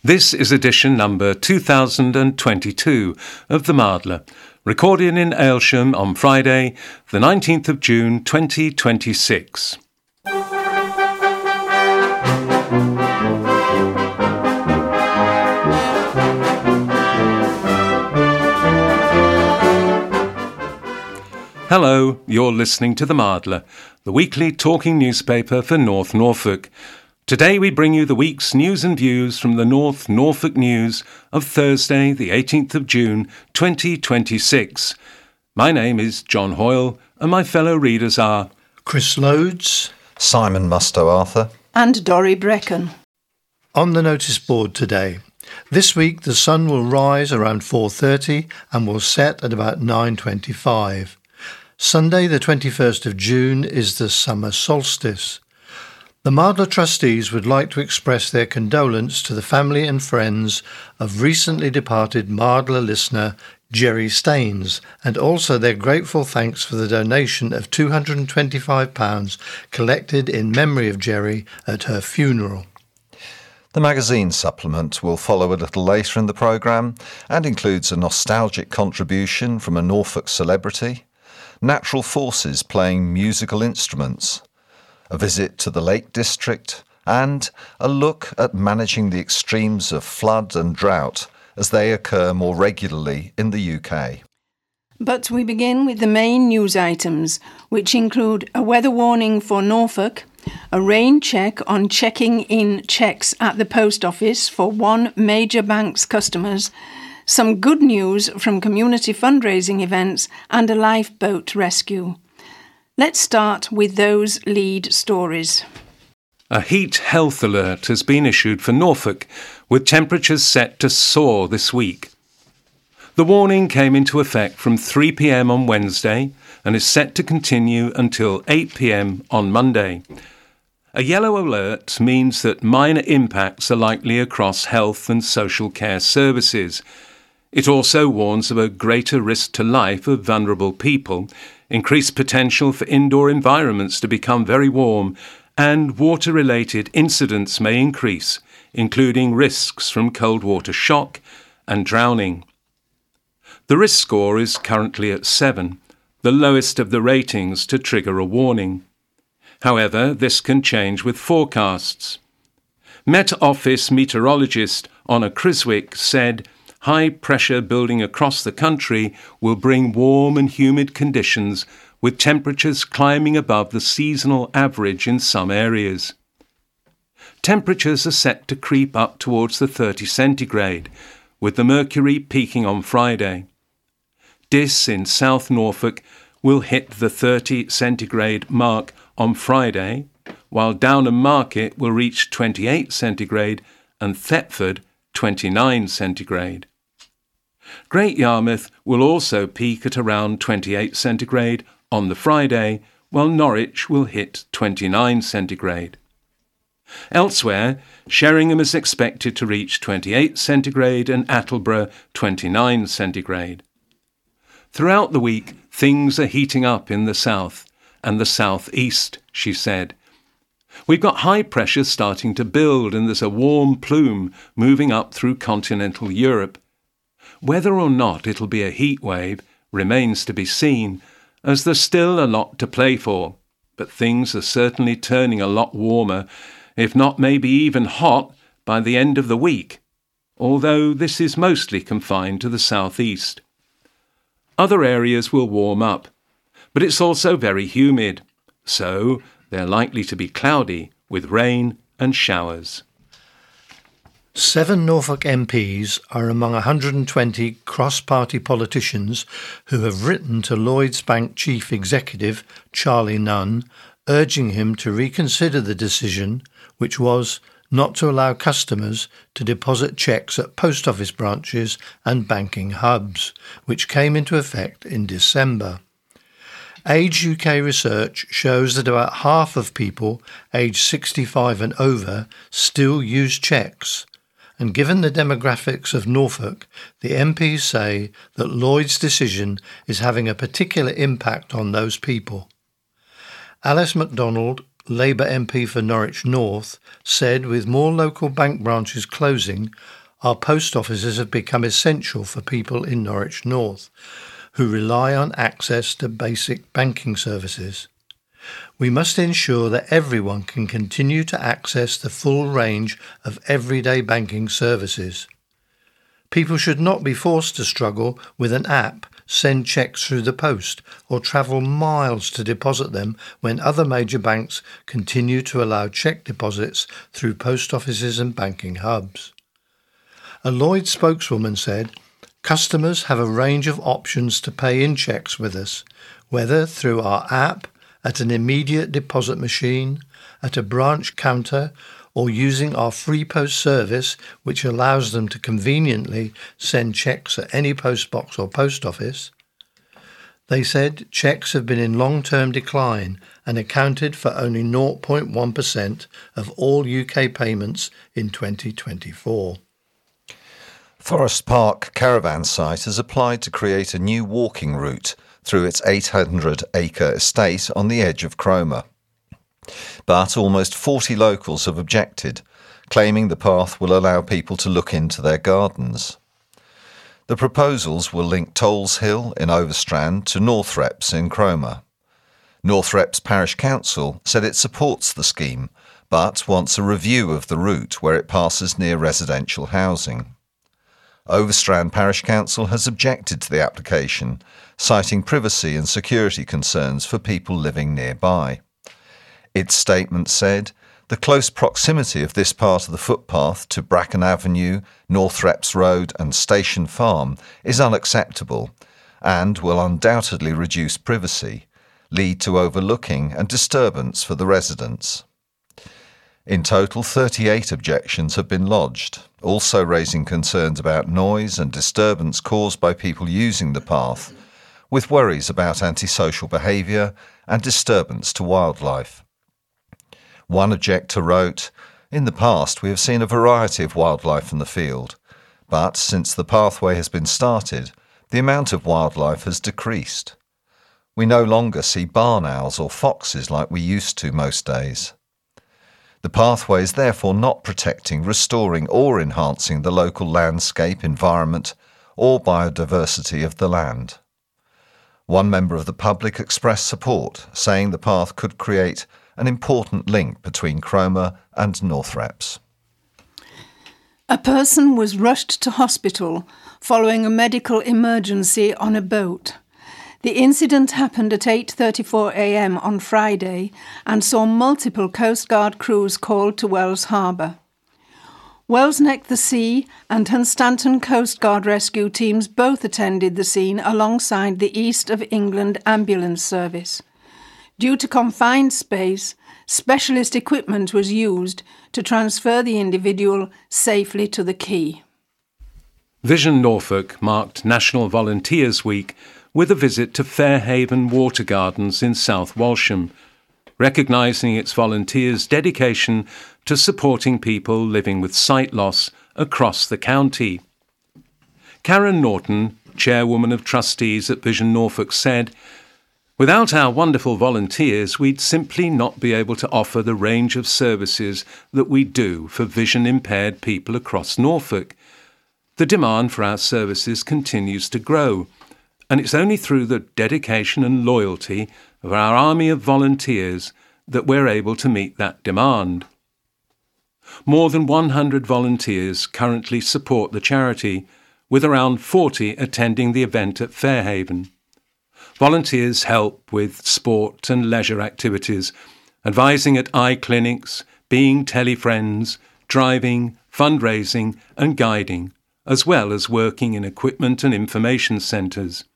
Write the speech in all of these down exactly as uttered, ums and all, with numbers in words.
This is edition number two thousand twenty-two of The Mardler, recorded in Aylsham on Friday, the nineteenth of June twenty twenty-six. Hello, you're listening to The Mardler, the weekly talking newspaper for North Norfolk. Today we bring you the week's news and views from the North Norfolk News of Thursday, the eighteenth of June, twenty twenty-six. My name is John Hoyle, and my fellow readers are Chris Loads, Simon Mustoe-Arthur, and Dorrie Brecon. On the notice board today. This week the sun will rise around four thirty and will set at about nine twenty-five. Sunday the twenty-first of June is the summer solstice. The Mardler trustees would like to express their condolence to the family and friends of recently departed Mardler listener Jerry Staines, and also their grateful thanks for the donation of two hundred twenty-five pounds collected in memory of Jerry at her funeral. The magazine supplement will follow a little later in the programme and includes a nostalgic contribution from a Norfolk celebrity, natural forces playing musical instruments, a visit to the Lake District, and a look at managing the extremes of flood and drought as they occur more regularly in the U K. But we begin with the main news items, which include a weather warning for Norfolk, a rain check on checking in checks at the post office for one major bank's customers, some good news from community fundraising events, and a lifeboat rescue. Let's start with those lead stories. A heat health alert has been issued for Norfolk, with temperatures set to soar this week. The warning came into effect from three p m on Wednesday and is set to continue until eight p m on Monday. A yellow alert means that minor impacts are likely across health and social care services. It also warns of a greater risk to life of vulnerable people, increased potential for indoor environments to become very warm, and water-related incidents may increase, including risks from cold water shock and drowning. The risk score is currently at seven, the lowest of the ratings to trigger a warning. However, this can change with forecasts. Met Office meteorologist Honor Criswick said, "High pressure building across the country will bring warm and humid conditions, with temperatures climbing above the seasonal average in some areas." Temperatures are set to creep up towards the thirty centigrade, with the mercury peaking on Friday. Diss in South Norfolk will hit the thirty centigrade mark on Friday, while Downham Market will reach twenty-eight centigrade and Thetford twenty-nine centigrade. Great Yarmouth will also peak at around twenty-eight centigrade on the Friday, while Norwich will hit twenty-nine centigrade. Elsewhere, Sheringham is expected to reach twenty-eight centigrade and Attleborough twenty-nine centigrade. Throughout the week, things are heating up in the south and the southeast, she said. We've got high pressure starting to build and there's a warm plume moving up through continental Europe. Whether or not it'll be a heat wave remains to be seen, as there's still a lot to play for, but things are certainly turning a lot warmer, if not maybe even hot, by the end of the week, although this is mostly confined to the southeast. Other areas will warm up, but it's also very humid, so they're likely to be cloudy with rain and showers. Seven Norfolk M Ps are among one hundred twenty cross-party politicians who have written to Lloyds Bank Chief Executive Charlie Nunn, urging him to reconsider the decision, which was not to allow customers to deposit cheques at post office branches and banking hubs, which came into effect in December. Age U K research shows that about half of people aged sixty-five and over still use cheques, and given the demographics of Norfolk, the M Ps say that Lloyd's decision is having a particular impact on those people. Alice MacDonald, Labour M P for Norwich North, said with more local bank branches closing, our post offices have become essential for people in Norwich North, who rely on access to basic banking services. We must ensure that everyone can continue to access the full range of everyday banking services. People should not be forced to struggle with an app, send cheques through the post, or travel miles to deposit them when other major banks continue to allow cheque deposits through post offices and banking hubs. A Lloyds spokeswoman said, "Customers have a range of options to pay in cheques with us, whether through our app, at an immediate deposit machine, at a branch counter, or using our free post service, which allows them to conveniently send cheques at any postbox or post office." They said cheques have been in long-term decline and accounted for only zero point one percent of all U K payments in twenty twenty-four. Forest Park caravan site has applied to create a new walking route through its eight hundred acre estate on the edge of Cromer. But almost forty locals have objected, claiming the path will allow people to look into their gardens. The proposals will link Tolls Hill in Overstrand to Northreps in Cromer. Northreps Parish Council said it supports the scheme, but wants a review of the route where it passes near residential housing. Overstrand Parish Council has objected to the application, citing privacy and security concerns for people living nearby. Its statement said, "The close proximity of this part of the footpath to Bracken Avenue, Northreps Road and Station Farm is unacceptable and will undoubtedly reduce privacy, lead to overlooking and disturbance for the residents." In total, thirty-eight objections have been lodged, also raising concerns about noise and disturbance caused by people using the path, with worries about antisocial behaviour and disturbance to wildlife. One objector wrote, "In the past we have seen a variety of wildlife in the field, but since the pathway has been started, the amount of wildlife has decreased. We no longer see barn owls or foxes like we used to most days. The pathway is therefore not protecting, restoring or enhancing the local landscape, environment or biodiversity of the land." One member of the public expressed support, saying the path could create an important link between Cromer and Northreps. A person was rushed to hospital following a medical emergency on a boat. The incident happened at eight thirty-four a m on Friday and saw multiple Coast Guard crews called to Wells Harbour. Wells Neck the Sea and Hunstanton Coast Guard rescue teams both attended the scene alongside the East of England Ambulance Service. Due to confined space, specialist equipment was used to transfer the individual safely to the quay. Vision Norfolk marked National Volunteers Week with a visit to Fairhaven Water Gardens in South Walsham, recognising its volunteers' dedication to supporting people living with sight loss across the county. Karen Norton, chairwoman of trustees at Vision Norfolk, said, "Without our wonderful volunteers, we'd simply not be able to offer the range of services that we do for vision-impaired people across Norfolk. The demand for our services continues to grow, and it's only through the dedication and loyalty of our army of volunteers that we're able to meet that demand." More than one hundred volunteers currently support the charity, with around forty attending the event at Fairhaven. Volunteers help with sport and leisure activities, advising at eye clinics, being telefriends, driving, fundraising and guiding, as well as working in equipment and information centres.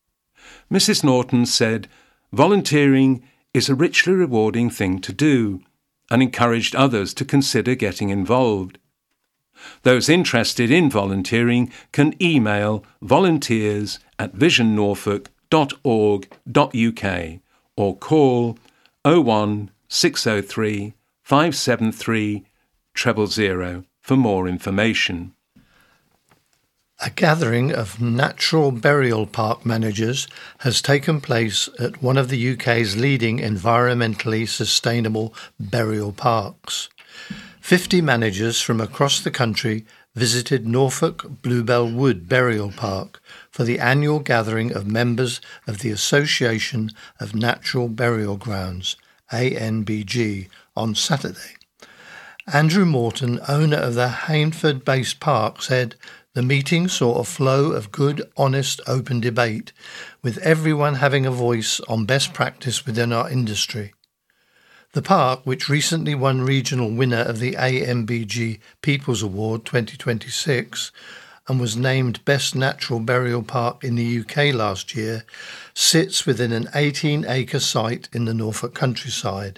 Missus Norton said, "Volunteering is a richly rewarding thing to do," and encouraged others to consider getting involved. Those interested in volunteering can email volunteers at vision norfolk dot org dot U K or call oh one six oh three five seven three zero zero zero for more information. A gathering of natural burial park managers has taken place at one of the U K's leading environmentally sustainable burial parks. Fifty managers from across the country visited Norfolk Bluebell Wood Burial Park for the annual gathering of members of the Association of Natural Burial Grounds, A N B G, on Saturday. Andrew Morton, owner of the Hainford-based park, said the meeting saw a flow of good, honest, open debate, with everyone having a voice on best practice within our industry. The park, which recently won regional winner of the A M B G People's Award twenty twenty-six and was named Best Natural Burial Park in the U K last year, sits within an eighteen-acre site in the Norfolk countryside.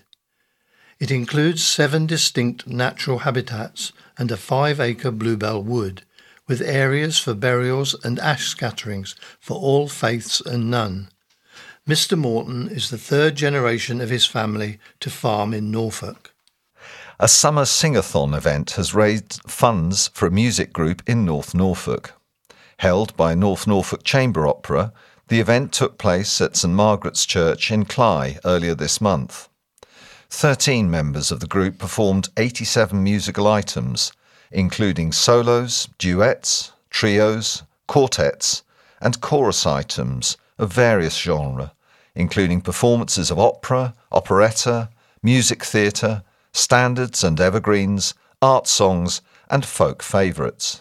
It includes seven distinct natural habitats and a five-acre bluebell wood, with areas for burials and ash scatterings for all faiths and none. Mister Morton is the third generation of his family to farm in Norfolk. A summer sing-a-thon event has raised funds for a music group in North Norfolk. Held by North Norfolk Chamber Opera, the event took place at St Margaret's Church in Cley earlier this month. Thirteen members of the group performed eighty-seven musical items, including solos, duets, trios, quartets, and chorus items of various genres, including performances of opera, operetta, music theatre, standards and evergreens, art songs, and folk favourites.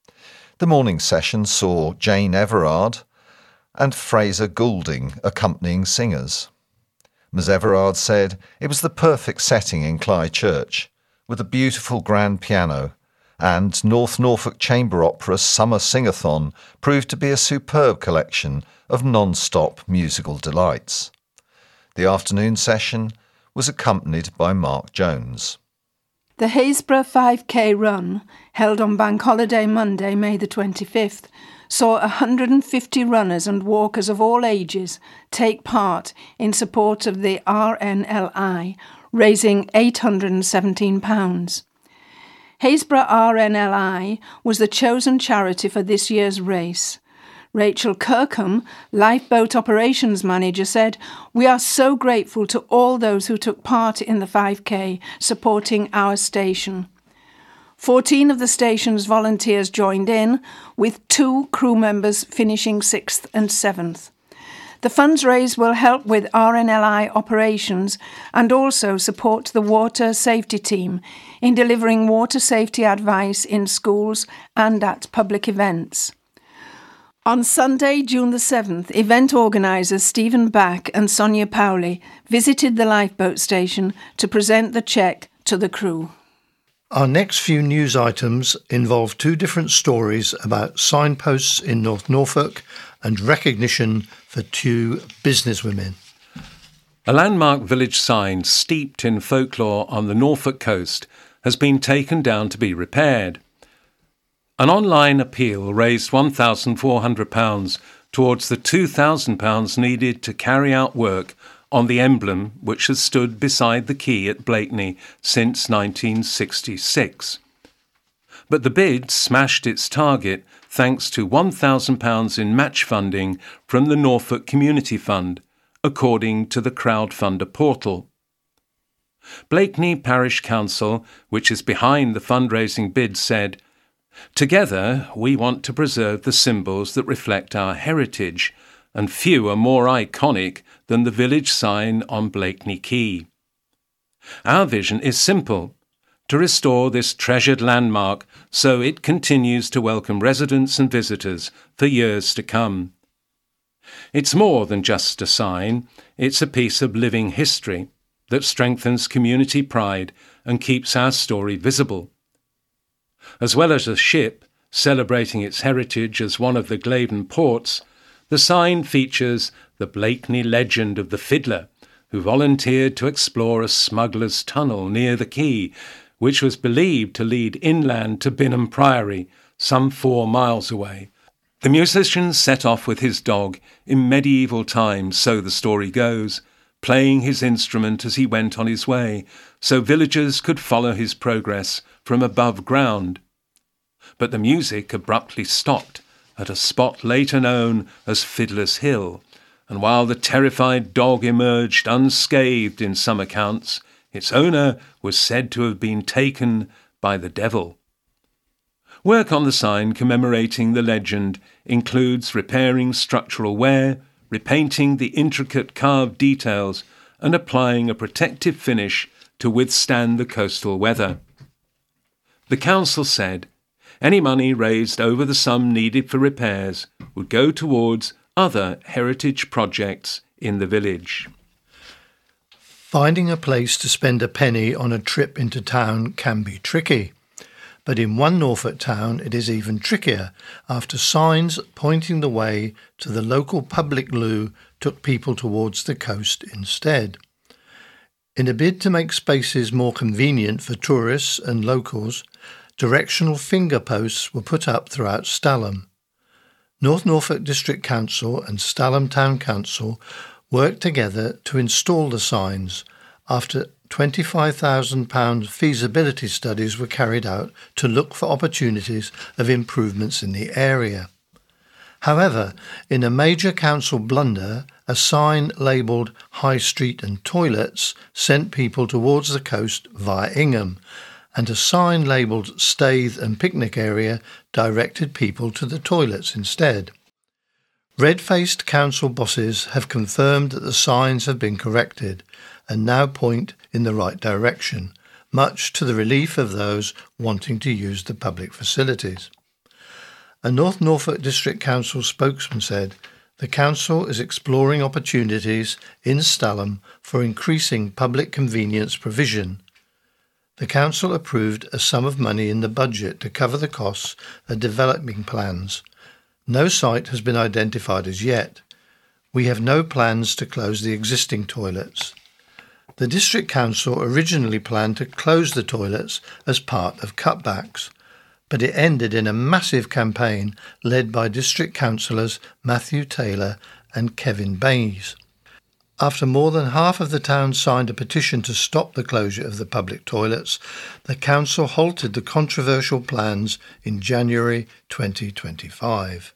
The morning session saw Jane Everard and Fraser Goulding accompanying singers. Miz Everard said it was the perfect setting in Cley Church, with a beautiful grand piano, and North Norfolk Chamber Opera's Summer Sing-a-thon proved to be a superb collection of non-stop musical delights. The afternoon session was accompanied by Mark Jones. The Haysborough five K run, held on Bank Holiday Monday, May the twenty-fifth, saw one hundred fifty runners and walkers of all ages take part in support of the R N L I, raising eight hundred seventeen pounds. Haysborough R N L I was the chosen charity for this year's race. Rachel Kirkham, Lifeboat Operations Manager, said, "We are so grateful to all those who took part in the five K, supporting our station." Fourteen of the station's volunteers joined in, with two crew members finishing sixth and seventh. The funds raised will help with R N L I operations and also support the water safety team in delivering water safety advice in schools and at public events. On Sunday, June the seventh, event organisers Stephen Back and Sonia Powley visited the lifeboat station to present the cheque to the crew. Our next few news items involve two different stories about signposts in North Norfolk and recognition for two businesswomen. A landmark village sign steeped in folklore on the Norfolk coast has been taken down to be repaired. An online appeal raised one thousand four hundred pounds towards the two thousand pounds needed to carry out work on the emblem which has stood beside the quay at Blakeney since nineteen sixty-six. But the bid smashed its target thanks to one thousand pounds in match funding from the Norfolk Community Fund, according to the crowdfunder portal. Blakeney Parish Council, which is behind the fundraising bid, said, "Together we want to preserve the symbols that reflect our heritage, and few are more iconic than the village sign on Blakeney Quay. Our vision is simple, to restore this treasured landmark so it continues to welcome residents and visitors for years to come. It's more than just a sign, it's a piece of living history that strengthens community pride and keeps our story visible. As well as a ship celebrating its heritage as one of the Glaven ports, the sign features the Blakeney legend of the fiddler who volunteered to explore a smuggler's tunnel near the quay, which was believed to lead inland to Binham Priory, some four miles away. The musician set off with his dog in medieval times, so the story goes, playing his instrument as he went on his way, so villagers could follow his progress from above ground. but the music abruptly stopped at a spot later known as Fiddler's Hill, and while the terrified dog emerged unscathed in some accounts, its owner was said to have been taken by the devil. Work on the sign commemorating the legend includes repairing structural wear, repainting the intricate carved details, and applying a protective finish to withstand the coastal weather. The council said any money raised over the sum needed for repairs would go towards other heritage projects in the village. Finding a place to spend a penny on a trip into town can be tricky, but in one Norfolk town it is even trickier after signs pointing the way to the local public loo took people towards the coast instead. In a bid to make spaces more convenient for tourists and locals, directional finger posts were put up throughout Stalham. North Norfolk District Council and Stalham Town Council worked together to install the signs after twenty-five thousand pounds feasibility studies were carried out to look for opportunities of improvements in the area. However, in a major council blunder, a sign labelled High Street and Toilets sent people towards the coast via Ingham, and a sign labelled Staithe and Picnic Area directed people to the toilets instead. Red-faced council bosses have confirmed that the signs have been corrected and now point in the right direction, much to the relief of those wanting to use the public facilities. A North Norfolk District Council spokesman said, "The council is exploring opportunities in Stalham for increasing public convenience provision. The council approved a sum of money in the budget to cover the costs of developing plans. No site has been identified as yet. We have no plans to close the existing toilets." The District Council originally planned to close the toilets as part of cutbacks, but it ended in a massive campaign led by District Councillors Matthew Taylor and Kevin Bayes. After more than half of the town signed a petition to stop the closure of the public toilets, the council halted the controversial plans in January twenty twenty-five.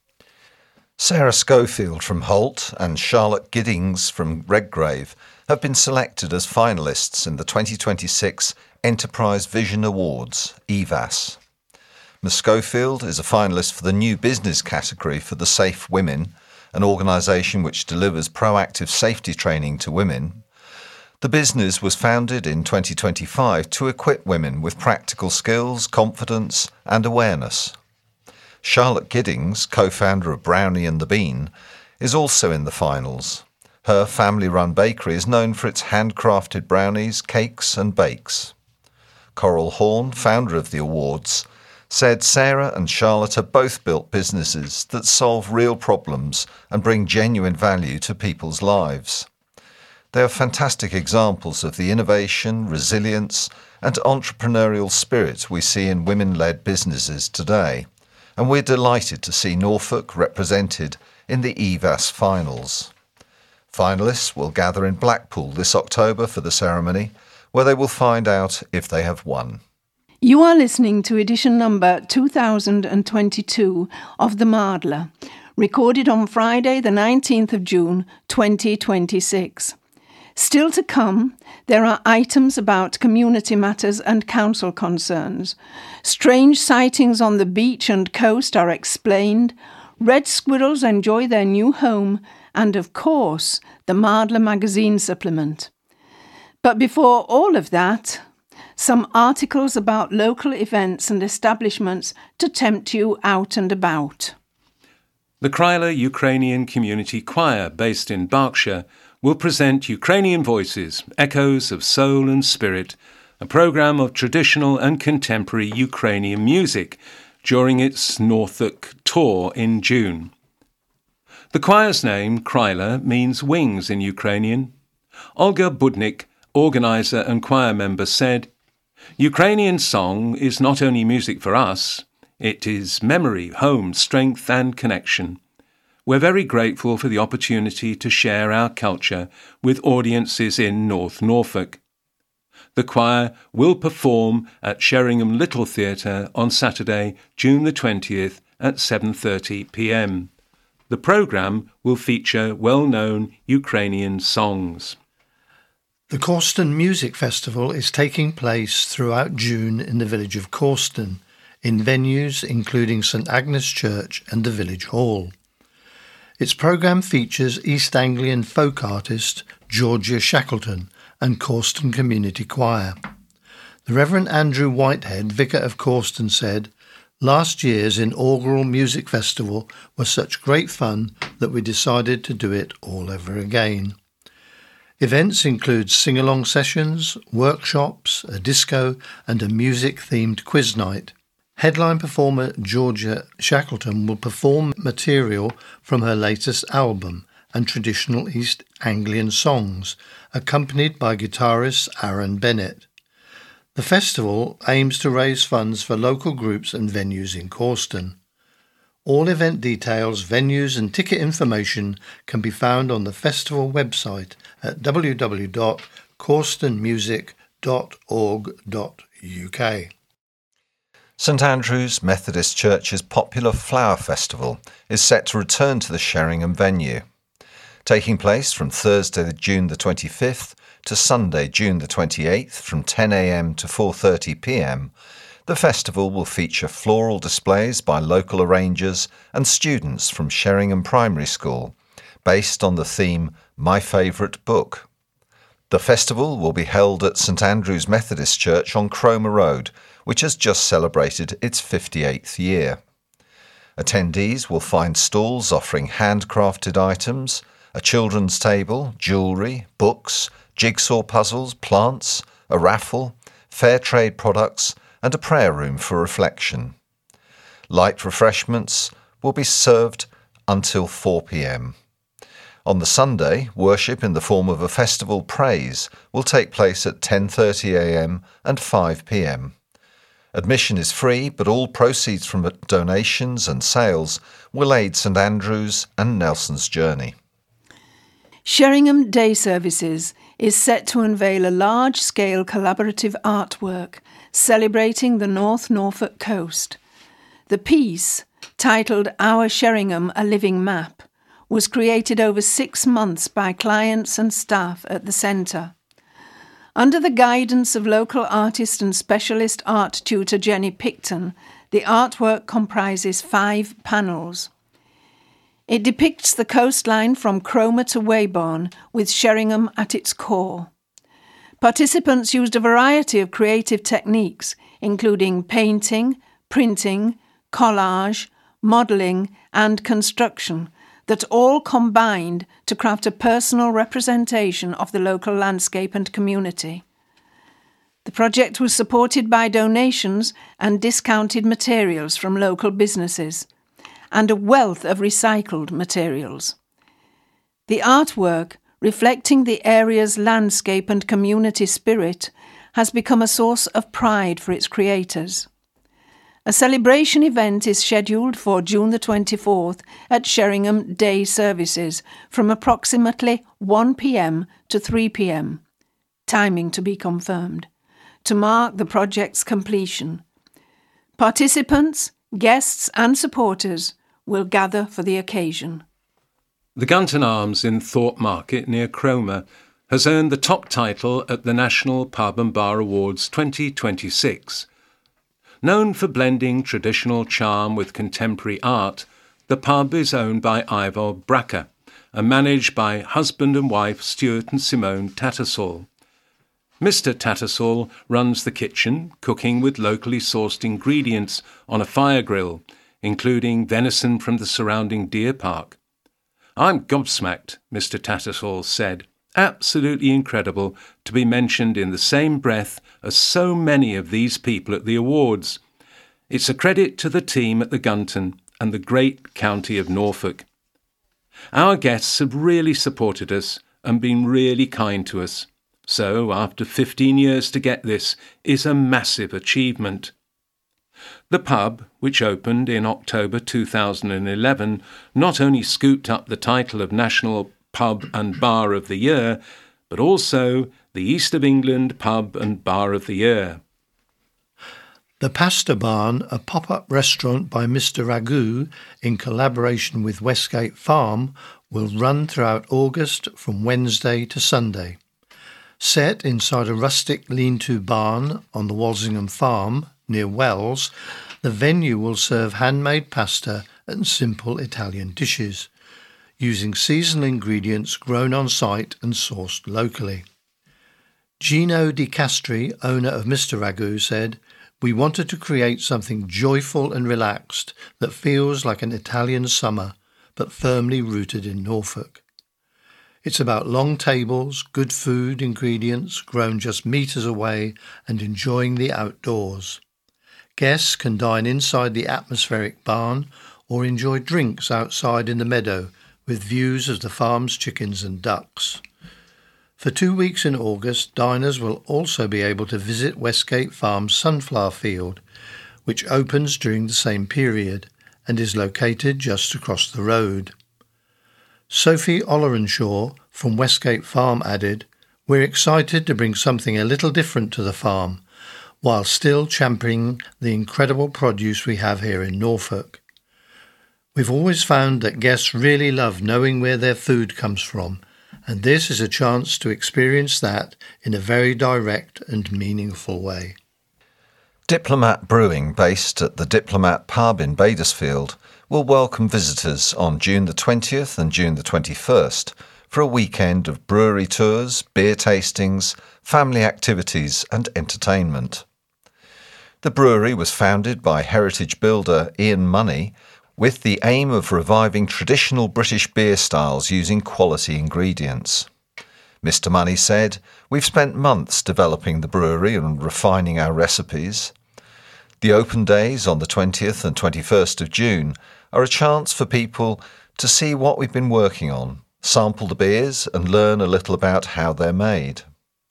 Sarah Schofield from Holt and Charlotte Giddings from Redgrave have been selected as finalists in the twenty twenty-six Enterprise Vision Awards, E V A S. Miz Schofield is a finalist for the New Business category for the Safe Women, an organisation which delivers proactive safety training to women. The business was founded in twenty twenty-five to equip women with practical skills, confidence and awareness. Charlotte Giddings, co-founder of Brownie and the Bean, is also in the finals. Her family-run bakery is known for its handcrafted brownies, cakes and bakes. Coral Horn, founder of the awards, said Sarah and Charlotte have both built businesses that solve real problems and bring genuine value to people's lives. They are fantastic examples of the innovation, resilience and entrepreneurial spirit we see in women-led businesses today, and we're delighted to see Norfolk represented in the E V A S finals. Finalists will gather in Blackpool this October for the ceremony, where they will find out if they have won. You are listening to edition number two thousand twenty-two of The Mardler, recorded on Friday the nineteenth of June twenty twenty-six. Still to come, there are items about community matters and council concerns. Strange sightings on the beach and coast are explained. Red squirrels enjoy their new home. And, of course, the Mardler magazine supplement. But before all of that, some articles about local events and establishments to tempt you out and about. The Kryla Ukrainian Community Choir, based in Berkshire, will present Ukrainian Voices, Echoes of Soul and Spirit, a programme of traditional and contemporary Ukrainian music during its Norfolk tour in June. The choir's name, Kryla, means wings in Ukrainian. Olga Budnik, organiser and choir member, said, "Ukrainian song is not only music for us, it is memory, home, strength and connection. We're very grateful for the opportunity to share our culture with audiences in North Norfolk. the choir will perform at Sheringham Little Theatre on Saturday, June the twentieth at seven thirty p m. The programme will feature well-known Ukrainian songs. The Corston Music Festival is taking place throughout June in the village of Corston, in venues including St Agnes Church and the Village Hall. Its programme features East Anglian folk artist Georgia Shackleton and Corston Community Choir. The Reverend Andrew Whitehead, Vicar of Corston, said, "Last year's inaugural music festival was such great fun that we decided to do it all over again." Events include sing-along sessions, workshops, a disco and a music-themed quiz night. Headline performer Georgia Shackleton will perform material from her latest album and traditional East Anglian songs, accompanied by guitarist Aaron Bennett. The festival aims to raise funds for local groups and venues in Corston. All event details, venues and ticket information can be found on the festival website at w w w dot corston music dot org dot u k. St Andrew's Methodist Church's popular Flower Festival is set to return to the Sheringham venue. Taking place from Thursday, June the twenty-fifth to Sunday, June the twenty-eighth from ten a m to four thirty p m, the festival will feature floral displays by local arrangers and students from Sheringham Primary School, based on the theme My Favourite Book. The festival will be held at St Andrew's Methodist Church on Cromer Road, which has just celebrated its fifty-eighth year. Attendees will find stalls offering handcrafted items, a children's table, jewellery, books, jigsaw puzzles, plants, a raffle, fair trade products, and a prayer room for reflection. Light refreshments will be served until four p m. On the Sunday, worship in the form of a festival praise will take place at ten thirty a m and five p m. Admission is free, but all proceeds from donations and sales will aid St Andrew's and Nelson's Journey. Sheringham Day Services is set to unveil a large-scale collaborative artwork celebrating the North Norfolk coast. The piece, titled Our Sheringham, A Living Map, was created over six months by clients and staff at the centre. Under the guidance of local artist and specialist art tutor Jenny Picton, the artwork comprises five panels. It depicts the coastline from Cromer to Weybourne, with Sheringham at its core. Participants used a variety of creative techniques, including painting, printing, collage, modelling and construction, that all combined to craft a personal representation of the local landscape and community. The project was supported by donations and discounted materials from local businesses, and a wealth of recycled materials. The artwork, reflecting the area's landscape and community spirit, has become a source of pride for its creators. A celebration event is scheduled for June the twenty-fourth at Sheringham Day Services from approximately one p m to three p m, timing to be confirmed, to mark the project's completion. Participants, guests and supporters will gather for the occasion. The Gunton Arms in Thorpe Market near Cromer has earned the top title at the National Pub and Bar Awards twenty twenty-six. Known for blending traditional charm with contemporary art, the pub is owned by Ivor Bracker and managed by husband and wife Stuart and Simone Tattersall. Mister Tattersall runs the kitchen, cooking with locally sourced ingredients on a fire grill, including venison from the surrounding deer park. "I'm gobsmacked," Mister Tattersall said. "Absolutely incredible to be mentioned in the same breath as so many of these people at the awards. It's a credit to the team at the Gunton and the great county of Norfolk. Our guests have really supported us and been really kind to us. So, after fifteen years to get this is a massive achievement." The pub, which opened in October two thousand eleven, not only scooped up the title of National Pub and Bar of the Year, but also the East of England Pub and Bar of the Year. The Pasta Barn, a pop-up restaurant by Mister Ragu in collaboration with Westgate Farm, will run throughout August from Wednesday to Sunday. Set inside a rustic lean-to barn on the Walsingham Farm near Wells, the venue will serve handmade pasta and simple Italian dishes, using seasonal ingredients grown on site and sourced locally. Gino Di Castri, owner of Mister Ragu, said, "We wanted to create something joyful and relaxed that feels like an Italian summer, but firmly rooted in Norfolk. It's about long tables, good food ingredients grown just metres away and enjoying the outdoors. Guests can dine inside the atmospheric barn or enjoy drinks outside in the meadow with views of the farm's chickens and ducks. For two weeks in August, diners will also be able to visit Westgate Farm's sunflower field, which opens during the same period and is located just across the road." Sophie Ollerenshaw from Westgate Farm added, "We're excited to bring something a little different to the farm, while still championing the incredible produce we have here in Norfolk. We've always found that guests really love knowing where their food comes from, and this is a chance to experience that in a very direct and meaningful way." Diplomat Brewing, based at the Diplomat Pub in Badersfield, will welcome visitors on June the twentieth and June the twenty-first for a weekend of brewery tours, beer tastings, family activities and entertainment. The brewery was founded by heritage builder Ian Money with the aim of reviving traditional British beer styles using quality ingredients. Mister Money said, "We've spent months developing the brewery and refining our recipes. The open days on the twentieth and twenty-first of June are a chance for people to see what we've been working on, sample the beers and learn a little about how they're made.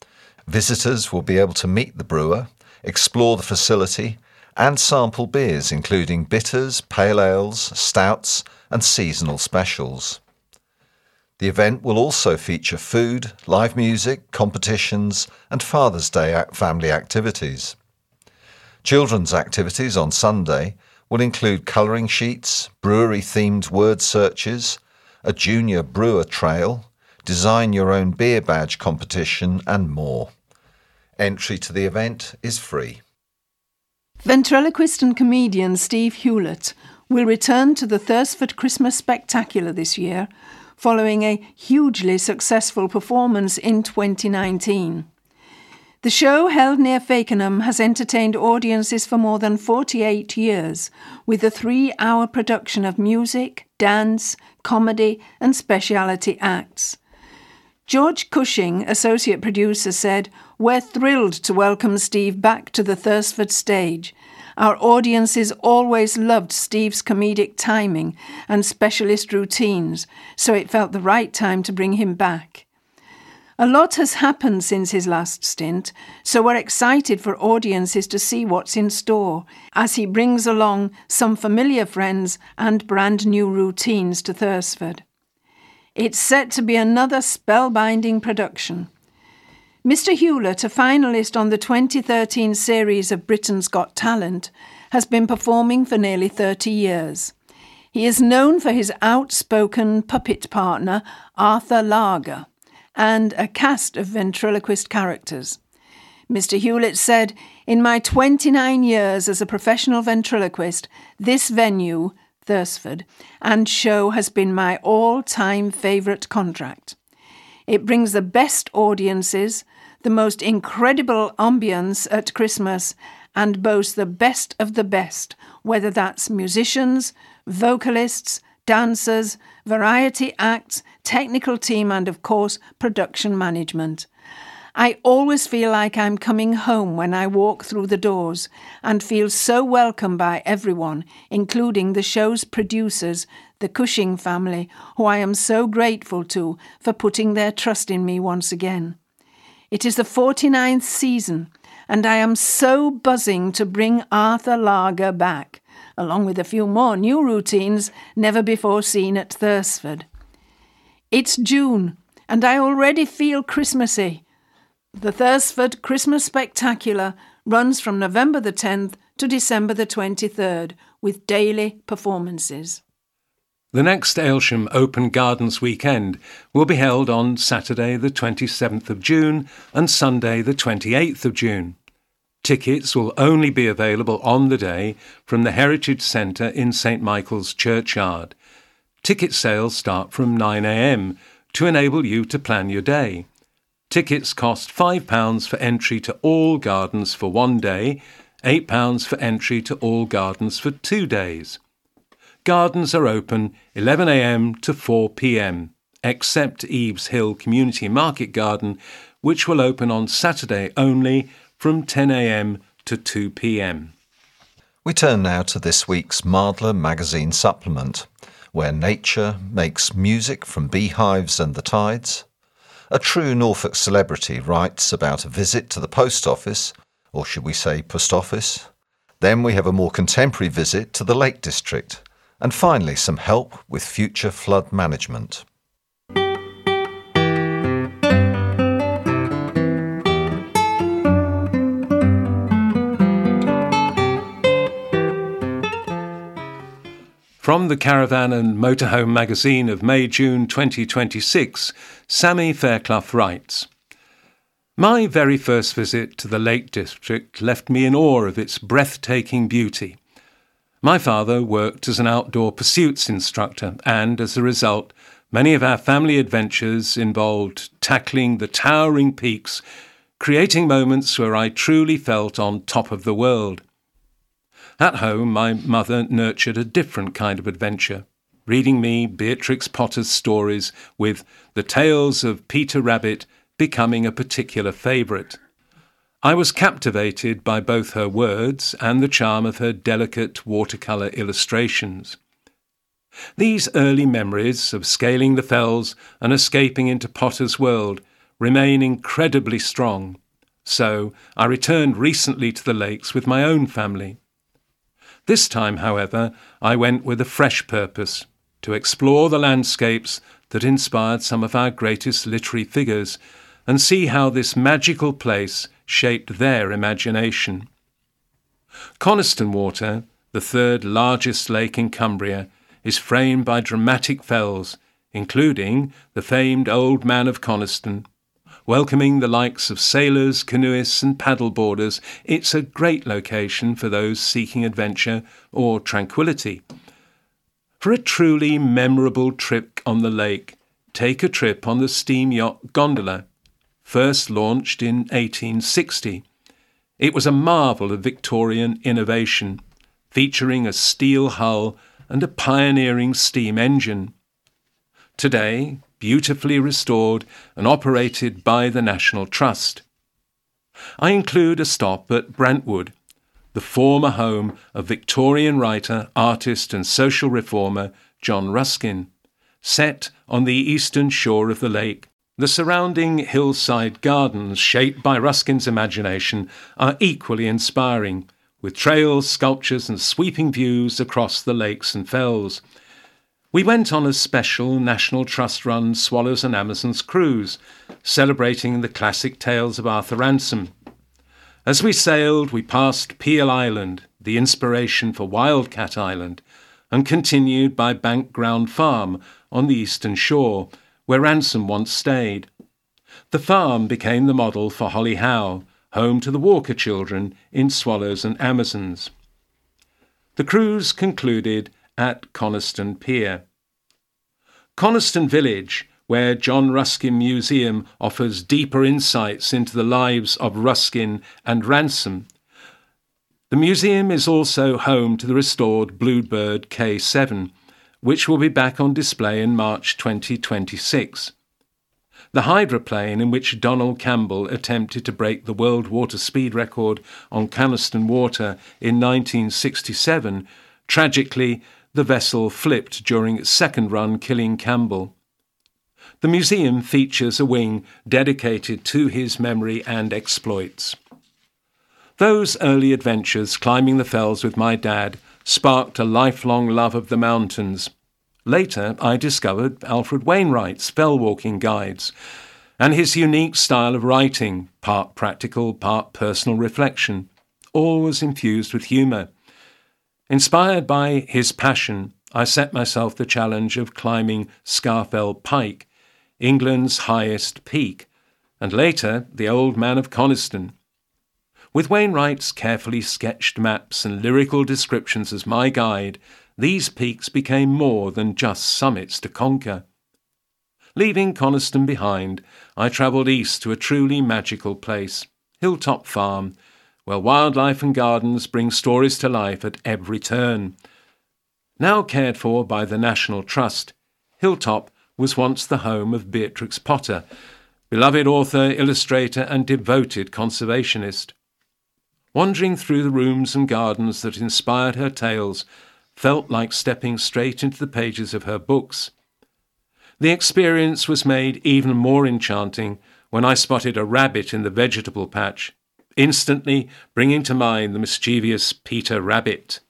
Visitors will be able to meet the brewer, explore the facility and sample beers including bitters, pale ales, stouts and seasonal specials. The event will also feature food, live music, competitions and Father's Day family activities. Children's activities on Sunday will include colouring sheets, brewery-themed word searches, a junior brewer trail, design your own beer badge competition and more. Entry to the event is free." Ventriloquist and comedian Steve Hewlett will return to the Thursford Christmas Spectacular this year, following a hugely successful performance in twenty nineteen. The show, held near Fakenham, has entertained audiences for more than forty-eight years, with a three-hour production of music, dance, comedy and speciality acts. George Cushing, associate producer, said, "We're thrilled to welcome Steve back to the Thursford stage. Our audiences always loved Steve's comedic timing and specialist routines, so it felt the right time to bring him back. A lot has happened since his last stint, so we're excited for audiences to see what's in store as he brings along some familiar friends and brand new routines to Thursford. It's set to be another spellbinding production." Mister Hewlett, a finalist on the twenty thirteen series of Britain's Got Talent, has been performing for nearly thirty years. He is known for his outspoken puppet partner, Arthur Lager, and a cast of ventriloquist characters. Mister Hewlett said, "In my twenty-nine years as a professional ventriloquist, this venue, Thursford, and show has been my all-time favourite contract. It brings the best audiences, the most incredible ambience at Christmas, and boasts the best of the best, whether that's musicians, vocalists, dancers, variety acts, technical team and, of course, production management. I always feel like I'm coming home when I walk through the doors and feel so welcome by everyone, including the show's producers, the Cushing family, who I am so grateful to for putting their trust in me once again. It is the forty-ninth season, and I am so buzzing to bring Arthur Lager back, along with a few more new routines never before seen at Thursford. It's June, and I already feel Christmassy. The Thursford Christmas Spectacular runs from November the tenth to December the twenty-third, with daily performances. The next Aylsham Open Gardens weekend will be held on Saturday the twenty-seventh of June and Sunday the twenty-eighth of June. Tickets will only be available on the day from the Heritage Centre in St Michael's Churchyard. Ticket sales start from nine a m to enable you to plan your day. Tickets cost five pounds for entry to all gardens for one day, eight pounds for entry to all gardens for two days. Gardens are open eleven a m to four p m, except Eves Hill Community Market Garden, which will open on Saturday only from ten a m to two p m. We turn now to this week's Mardler magazine supplement, where nature makes music from beehives and the tides. A true Norfolk celebrity writes about a visit to the post office, or should we say post office? Then we have a more contemporary visit to the Lake District. And finally, some help with future flood management. From the Caravan and Motorhome magazine of May-June twenty twenty-six, Sammy Fairclough writes, "My very first visit to the Lake District left me in awe of its breathtaking beauty. My father worked as an outdoor pursuits instructor, and as a result, many of our family adventures involved tackling the towering peaks, creating moments where I truly felt on top of the world. At home, my mother nurtured a different kind of adventure, reading me Beatrix Potter's stories, with the tales of Peter Rabbit becoming a particular favourite. I was captivated by both her words and the charm of her delicate watercolour illustrations. These early memories of scaling the fells and escaping into Potter's world remain incredibly strong, so I returned recently to the lakes with my own family. This time, however, I went with a fresh purpose, to explore the landscapes that inspired some of our greatest literary figures and see how this magical place shaped their imagination. Coniston Water, the third largest lake in Cumbria, is framed by dramatic fells, including the famed Old Man of Coniston. Welcoming the likes of sailors, canoeists and paddleboarders, it's a great location for those seeking adventure or tranquility. For a truly memorable trip on the lake, take a trip on the steam yacht Gondola, first launched in eighteen sixty. It was a marvel of Victorian innovation, featuring a steel hull and a pioneering steam engine. Today, beautifully restored and operated by the National Trust. I include a stop at Brentwood, the former home of Victorian writer, artist and social reformer John Ruskin. Set on the eastern shore of the lake, the surrounding hillside gardens, shaped by Ruskin's imagination, are equally inspiring, with trails, sculptures and sweeping views across the lakes and fells. We went on a special National Trust-run Swallows and Amazons cruise, celebrating the classic tales of Arthur Ransom. As we sailed, we passed Peel Island, the inspiration for Wildcat Island, and continued by Bankground Farm on the eastern shore, where Ransom once stayed. The farm became the model for Holly Howe, home to the Walker children in Swallows and Amazons. The cruise concluded at Coniston Pier. Coniston Village, where John Ruskin Museum offers deeper insights into the lives of Ruskin and Ransom. The museum is also home to the restored Bluebird K seven, which will be back on display in March twenty twenty-six. The hydroplane in which Donald Campbell attempted to break the world water speed record on Coniston Water in nineteen sixty-seven, tragically, the vessel flipped during its second run, killing Campbell. The museum features a wing dedicated to his memory and exploits. Those early adventures climbing the fells with my dad sparked a lifelong love of the mountains. Later, I discovered Alfred Wainwright's Fell-Walking Guides and his unique style of writing, part practical, part personal reflection, all was infused with humour. Inspired by his passion, I set myself the challenge of climbing Scafell Pike, England's highest peak, and later the Old Man of Coniston. With Wainwright's carefully sketched maps and lyrical descriptions as my guide, these peaks became more than just summits to conquer. Leaving Coniston behind, I travelled east to a truly magical place, Hilltop Farm, where wildlife and gardens bring stories to life at every turn. Now cared for by the National Trust, Hilltop was once the home of Beatrix Potter, beloved author, illustrator and devoted conservationist. Wandering through the rooms and gardens that inspired her tales felt like stepping straight into the pages of her books. The experience was made even more enchanting when I spotted a rabbit in the vegetable patch, instantly bringing to mind the mischievous Peter Rabbit.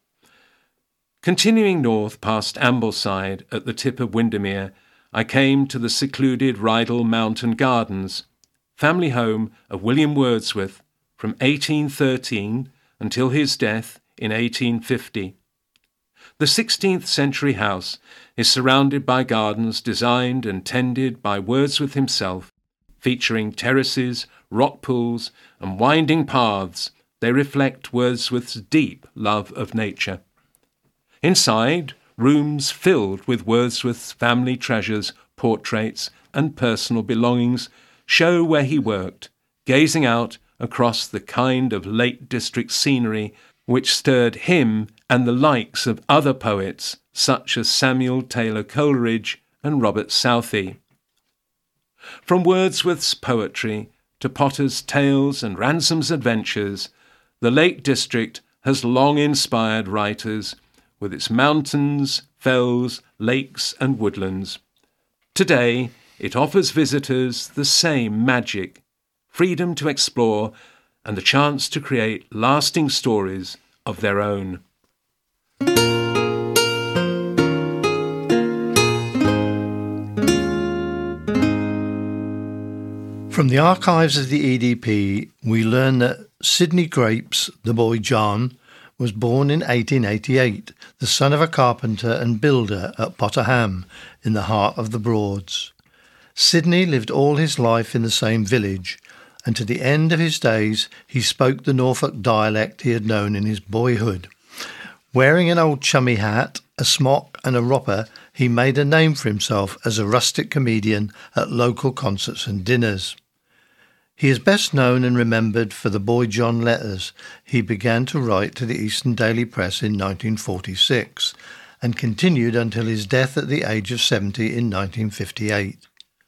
Continuing north past Ambleside at the tip of Windermere, I came to the secluded Rydal Mountain Gardens, family home of William Wordsworth from eighteen thirteen until his death in eighteen fifty. The sixteenth century house is surrounded by gardens designed and tended by Wordsworth himself, featuring terraces, rock pools, and winding paths. They reflect Wordsworth's deep love of nature. Inside, rooms filled with Wordsworth's family treasures, portraits, and personal belongings show where he worked, gazing out across the kind of Lake District scenery which stirred him and the likes of other poets such as Samuel Taylor Coleridge and Robert Southey. From Wordsworth's poetry to Potter's tales and Ransom's adventures, the Lake District has long inspired writers with its mountains, fells, lakes and woodlands. Today, it offers visitors the same magic, freedom to explore, and the chance to create lasting stories of their own. From the archives of the E D P, we learn that Sidney Grapes, the boy John, was born in eighteen eighty-eight, the son of a carpenter and builder at Potterham, in the heart of the Broads. Sidney lived all his life in the same village, and to the end of his days he spoke the Norfolk dialect he had known in his boyhood. Wearing an old chummy hat, a smock and a wropper, he made a name for himself as a rustic comedian at local concerts and dinners. He is best known and remembered for the Boy John letters he began to write to the Eastern Daily Press in nineteen forty-six and continued until his death at the age of seventy in nineteen fifty-eight.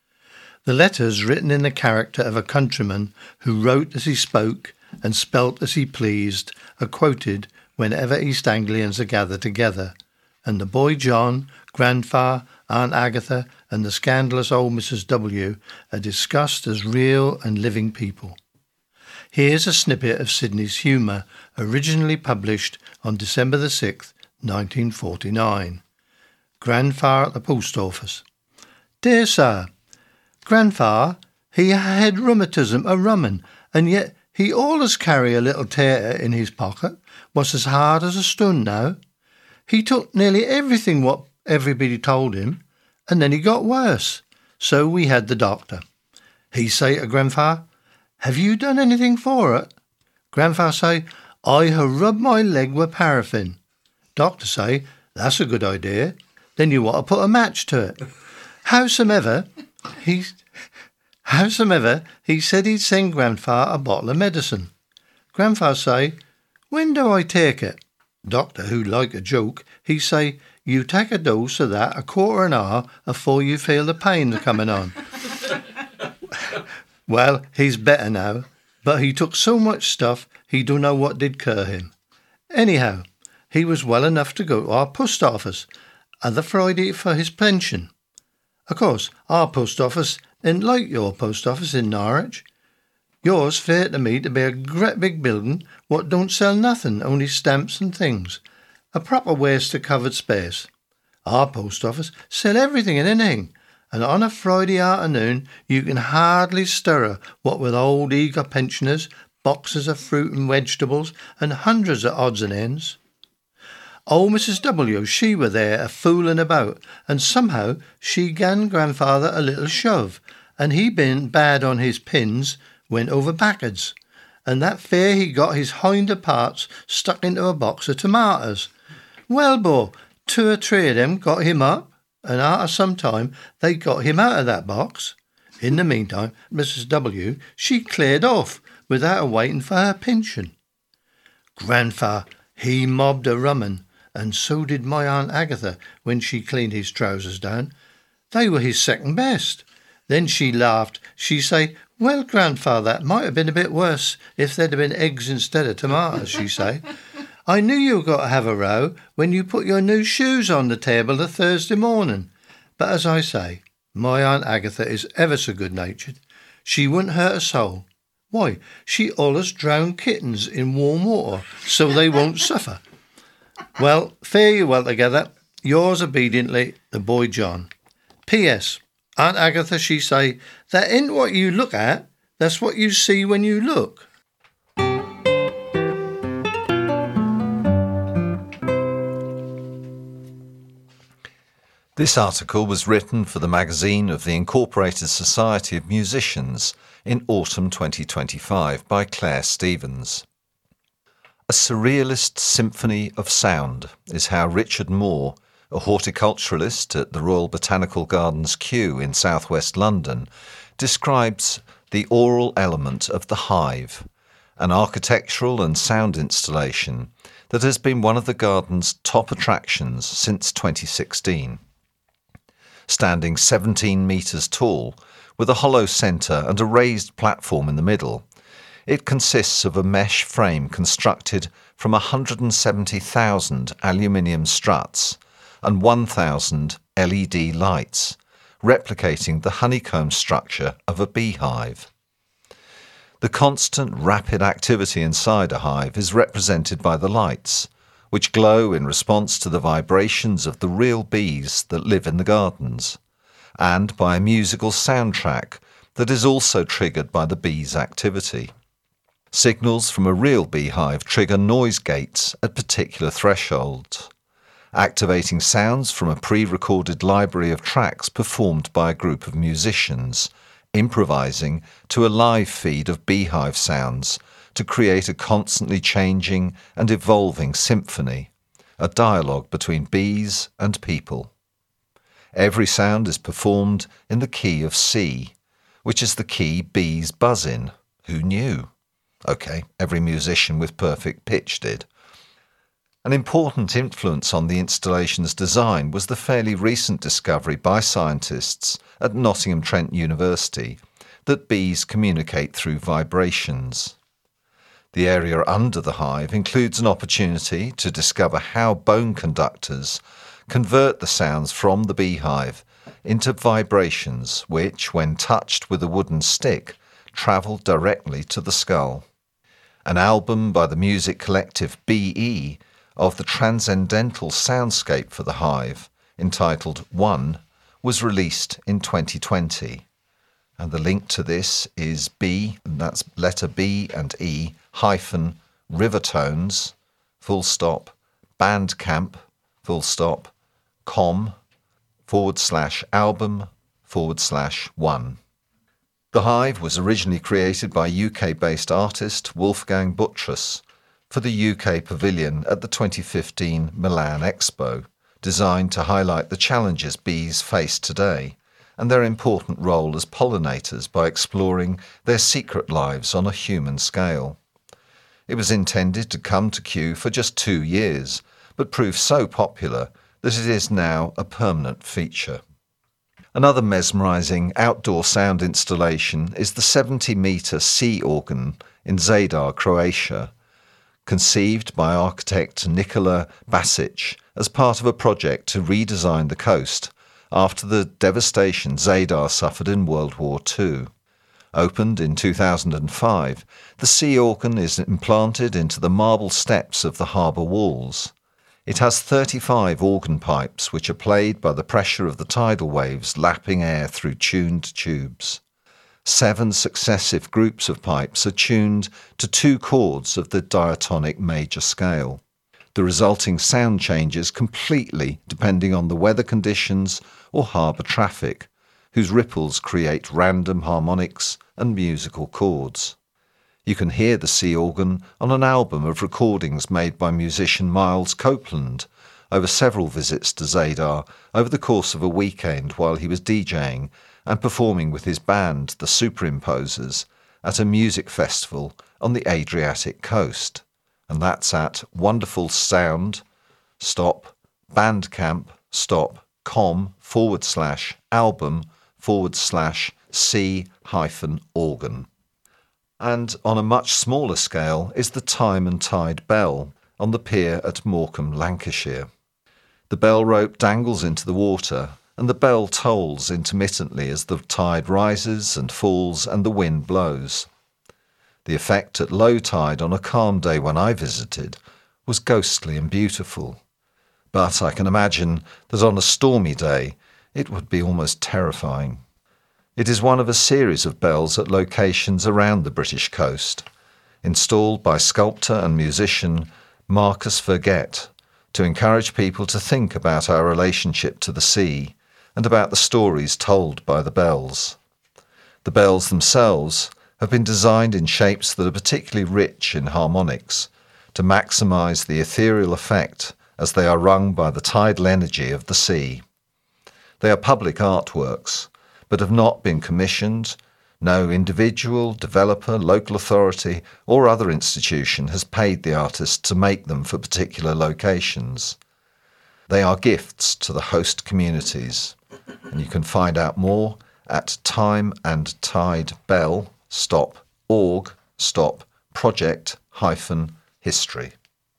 The letters, written in the character of a countryman who wrote as he spoke and spelt as he pleased, are quoted whenever East Anglians are gathered together, and the boy John, grandfather, Aunt Agatha, and the scandalous old Missus W are discussed as real and living people. Here's a snippet of Sidney's humour, originally published on December the sixth, nineteen forty-nine. Grandfather at the post office. Dear sir, Grandfather, he had rheumatism a rummin, and yet he allus carry a little tater in his pocket, was as hard as a stone now. He took nearly everything what everybody told him, and then he got worse. So we had the doctor. He say to Grandfather, have you done anything for it? Grandfather say, I have rubbed my leg with paraffin. Doctor say, that's a good idea. Then you ought to put a match to it. Howsomever, he, howsomever, he said he'd send Grandfather a bottle of medicine. Grandfather say, when do I take it? Doctor, who like a joke, he say, you take a dose of that a quarter an hour afore you feel the pain coming on. Well, he's better now, but he took so much stuff he don't know what did cure him. Anyhow, he was well enough to go to our post office other Friday for his pension. Of course, our post office ain't like your post office in Norwich. Yours fair to me to be a great big building what don't sell nothing, only stamps and things. A proper waste of covered space. Our post office sell everything and anything, and on a Friday afternoon you can hardly stir her, what with old eager pensioners, boxes of fruit and vegetables, and hundreds of odds and ends. Old Missus W, she were there a-fooling about, and somehow she gan grandfather a little shove, and he been bad on his pins, went over backwards, and that fair he got his hinder parts stuck into a box of tomatoes. Well, bo, two or three of them got him up, and after some time they got him out of that box. In the meantime, Missus W, she cleared off without waiting for her pension. Grandfa, he mobbed a rumman, and so did my Aunt Agatha when she cleaned his trousers down. They were his second best. Then she laughed. She say, well, grandfather, that might have been a bit worse if there'd have been eggs instead of tomatoes, she say. I knew you were got to have a row when you put your new shoes on the table the Thursday morning. But as I say, my Aunt Agatha is ever so good-natured. She wouldn't hurt a soul. Why, she allus drown kittens in warm water so they won't suffer. Well, fare you well together. Yours obediently, the boy John. P S. Aunt Agatha, she say, that ain't what you look at, that's what you see when you look. This article was written for the magazine of the Incorporated Society of Musicians in autumn twenty twenty-five by Claire Stevens. A surrealist symphony of sound is how Richard Moore, a horticulturalist at the Royal Botanical Gardens Kew in southwest London, describes the aural element of the hive, an architectural and sound installation that has been one of the garden's top attractions since twenty sixteen. Standing seventeen metres tall, with a hollow centre and a raised platform in the middle, it consists of a mesh frame constructed from one hundred seventy thousand aluminium struts and one thousand L E D lights, replicating the honeycomb structure of a beehive. The constant rapid activity inside a hive is represented by the lights, which glow in response to the vibrations of the real bees that live in the gardens, and by a musical soundtrack that is also triggered by the bees' activity. Signals from a real beehive trigger noise gates at particular thresholds, activating sounds from a pre-recorded library of tracks performed by a group of musicians, improvising to a live feed of beehive sounds to create a constantly changing and evolving symphony, a dialogue between bees and people. Every sound is performed in the key of C, which is the key bees buzz in. Who knew? Okay, every musician with perfect pitch did. An important influence on the installation's design was the fairly recent discovery by scientists at Nottingham Trent University that bees communicate through vibrations. The area under the hive includes an opportunity to discover how bone conductors convert the sounds from the beehive into vibrations which, when touched with a wooden stick, travel directly to the skull. An album by the music collective B E of the transcendental soundscape for the hive, entitled One, was released in twenty twenty. And the link to this is B, and that's letter B and E, hyphen, Rivertones, full stop, Bandcamp, full stop, com, forward slash album, forward slash one. The hive was originally created by U K-based artist Wolfgang Buttress for the U K pavilion at the twenty fifteen Milan Expo, designed to highlight the challenges bees face today and their important role as pollinators by exploring their secret lives on a human scale. It was intended to come to Kew for just two years, but proved so popular that it is now a permanent feature. Another mesmerising outdoor sound installation is the seventy metre sea organ in Zadar, Croatia, conceived by architect Nikola Basic as part of a project to redesign the coast after the devastation Zadar suffered in World War Two. Opened in two thousand five, the sea organ is implanted into the marble steps of the harbour walls. It has thirty-five organ pipes which are played by the pressure of the tidal waves lapping air through tuned tubes. Seven successive groups of pipes are tuned to two chords of the diatonic major scale. The resulting sound changes completely depending on the weather conditions or harbour traffic, whose ripples create random harmonics and musical chords. You can hear the sea organ on an album of recordings made by musician Miles Copeland over several visits to Zadar over the course of a weekend while he was DJing and performing with his band, the Superimposers, at a music festival on the Adriatic coast. And that's at wonderful sound, stop, bandcamp, stop, com, forward slash, album, forward slash, C hyphen organ. And on a much smaller scale is the Time and Tide Bell on the pier at Morecambe, Lancashire. The bell rope dangles into the water and the bell tolls intermittently as the tide rises and falls and the wind blows. The effect at low tide on a calm day when I visited was ghostly and beautiful, but I can imagine that on a stormy day it would be almost terrifying. It is one of a series of bells at locations around the British coast, installed by sculptor and musician Marcus Vergette to encourage people to think about our relationship to the sea and about the stories told by the bells. The bells themselves have been designed in shapes that are particularly rich in harmonics to maximise the ethereal effect as they are rung by the tidal energy of the sea. They are public artworks, but have not been commissioned. No individual, developer, local authority or other institution has paid the artist to make them for particular locations. They are gifts to the host communities, and you can find out more at Time and Tide Bell stop org stop project hyphen history.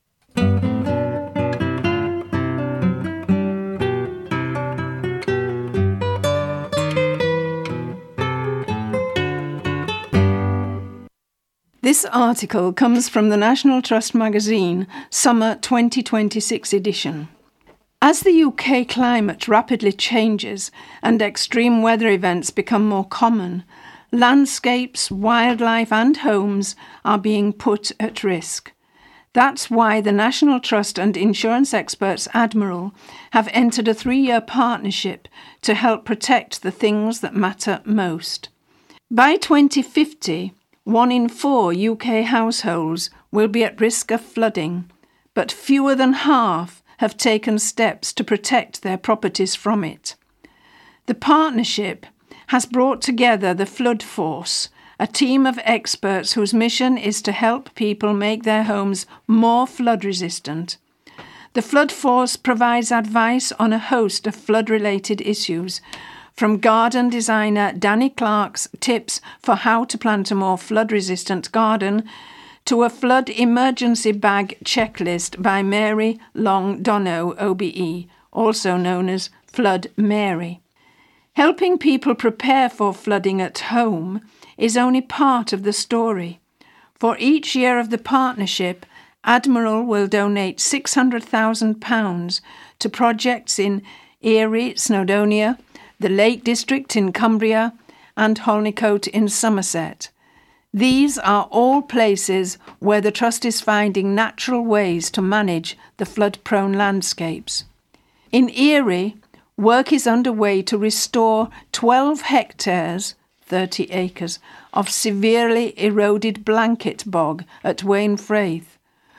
This article comes from the National Trust magazine, Summer twenty twenty-six edition. As the U K climate rapidly changes and extreme weather events become more common, landscapes, wildlife and homes are being put at risk. That's why the National Trust and insurance experts Admiral have entered a three-year partnership to help protect the things that matter most. By twenty fifty, one in four U K households will be at risk of flooding, but fewer than half have taken steps to protect their properties from it. The partnership has brought together the Flood Force, a team of experts whose mission is to help people make their homes more flood-resistant. The Flood Force provides advice on a host of flood-related issues, from garden designer Danny Clark's tips for how to plant a more flood-resistant garden to a flood emergency bag checklist by Mary Long Dono O B E, also known as Flood Mary. Helping people prepare for flooding at home is only part of the story. For each year of the partnership, Admiral will donate six hundred thousand pounds to projects in Erie, Snowdonia, the Lake District in Cumbria, and Holnicote in Somerset. These are all places where the Trust is finding natural ways to manage the flood-prone landscapes. In Erie, work is underway to restore twelve hectares, thirty acres, of severely eroded blanket bog at Wainfraith.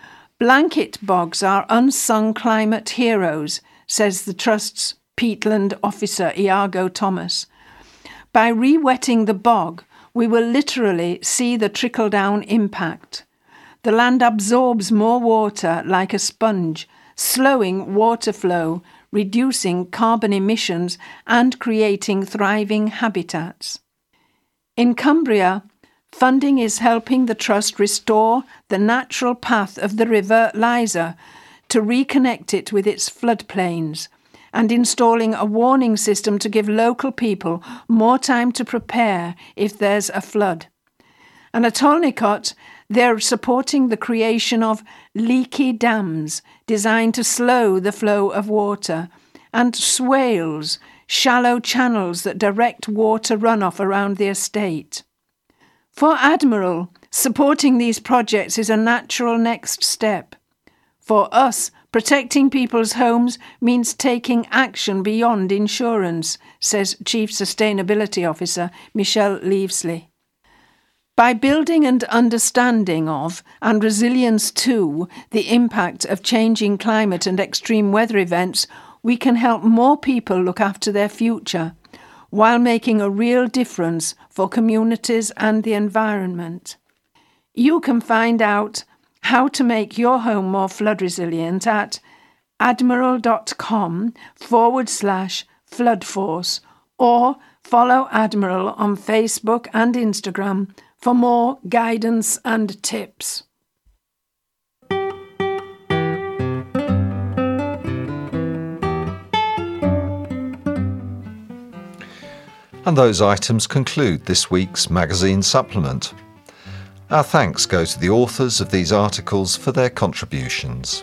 Blanket bogs are unsung climate heroes, says the Trust's peatland officer Iago Thomas. By re-wetting the bog, we will literally see the trickle-down impact. The land absorbs more water like a sponge, slowing water flow, reducing carbon emissions and creating thriving habitats. In Cumbria, funding is helping the Trust restore the natural path of the River Liza to reconnect it with its floodplains, and installing a warning system to give local people more time to prepare if there's a flood. And at Holnicote, they're supporting the creation of leaky dams designed to slow the flow of water, and swales, shallow channels that direct water runoff around the estate. For Admiral, supporting these projects is a natural next step. For us, protecting people's homes means taking action beyond insurance, says Chief Sustainability Officer Michelle Leavesley. By building and understanding of, and resilience to, the impact of changing climate and extreme weather events, we can help more people look after their future, while making a real difference for communities and the environment. You can find out how to make your home more flood resilient at admiral.com forward slash flood force, or follow Admiral on Facebook and Instagram for more guidance and tips. And those items conclude this week's magazine supplement. Our thanks go to the authors of these articles for their contributions.